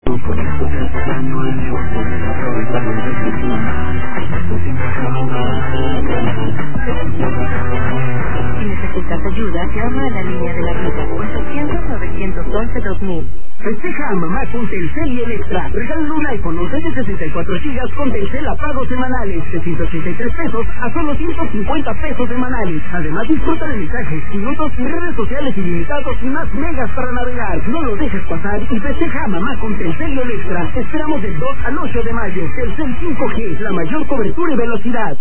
Si necesitas ayuda, llama a la línea de la vida 800-911-2000. Festeja a mamá con Telcel y Electra. Regalan un iPhone 11 de 64 GB con Telcel a pagos semanales de 183 pesos a solo 150 pesos semanales. Además, disfruta de mensajes, minutos y redes sociales ilimitados y más megas para navegar. No lo dejes pasar y festeja a mamá con Telcel y Electra. Te esperamos del 2 al 8 de mayo. Telcel 5G, la mayor cobertura y velocidad.